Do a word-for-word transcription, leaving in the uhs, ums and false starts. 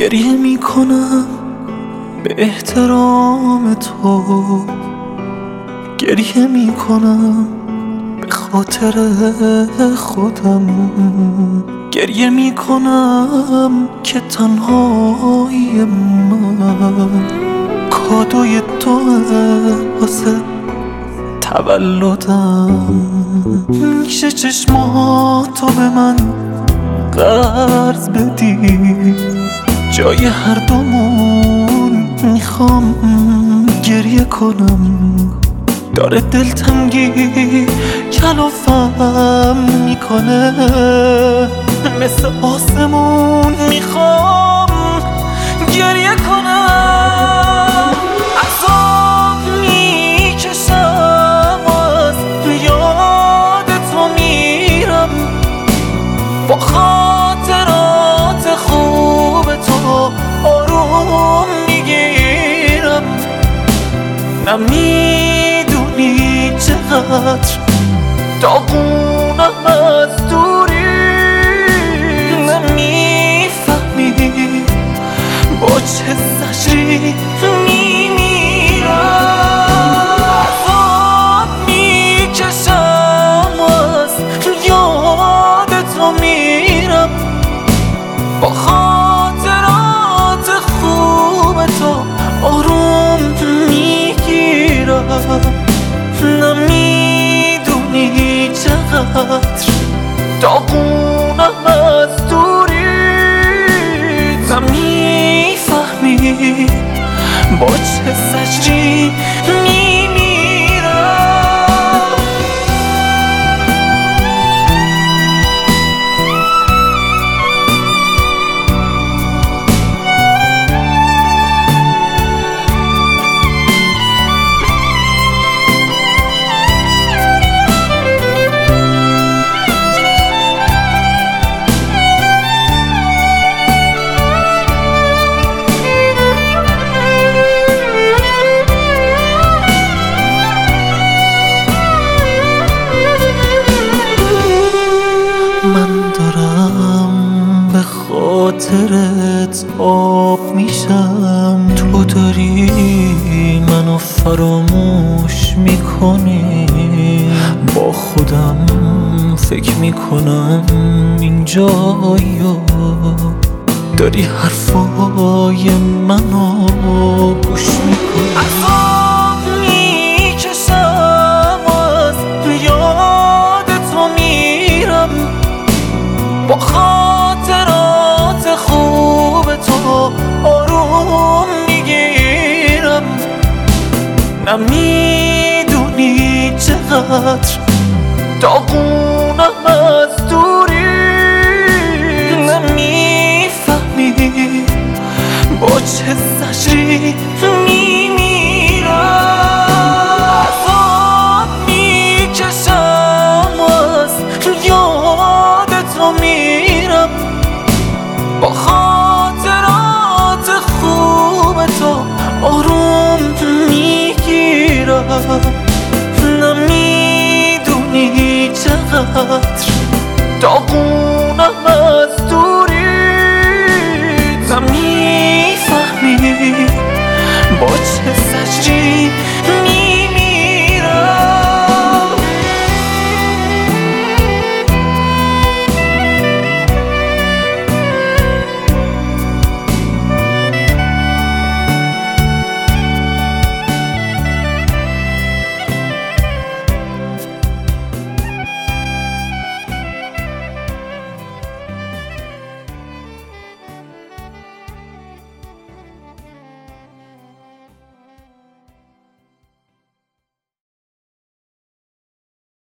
گریه میکنم به احترام تو، گریه میکنم به خاطر خودم، گریه میکنم که تنهایی من کادوی تو واسه تولدم. میشه چشماتو به من قرض بدی؟ جای هر دومون میخوام گریه کنم. داره دلتنگی کلافم میکنه، مثل آسمون میخوام گریه کنم. عذاب میکشم از یاد تو میرم، با خاطرات خوب تو آروم میگیرم. نمیدونی چقدر داغونم از دوری، نمیفهمی با چه زجری میمیرم. عذاب میکشم از یاد تو میرم، با خاطرات خوب تو آروم میگیرم. نمیدونی چقدر داغونم از دوری، نمیفهمی با چه زجری میمیرم. من دارم به خاطرت آب میشم، تو داری منو فراموش میکنی. با خودم فکر میکنم اینجایی داری حرفای منو گوش میکنی. عذاب میکشم از یاد تو میرم، با خاطرات خوب تو آروم میگیرم. نمیدونی چقدر داغونم از دوری، نمیفهمی با چه زجری میمیرم. عذاب میکشم از یاد تو میرم، با خاطرات خوب تو آروم میگیرم. نمیدونی چقدر داغونم